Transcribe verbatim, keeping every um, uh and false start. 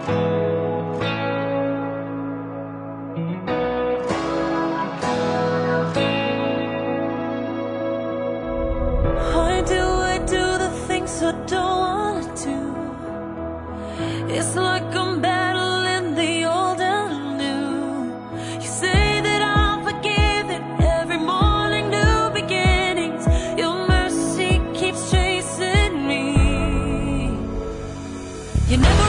Why do I do the things I don't wanna do? It's like I'm battling the old and new. You say that I'm forgiven, every morning new beginnings. Your mercy keeps chasing me. You never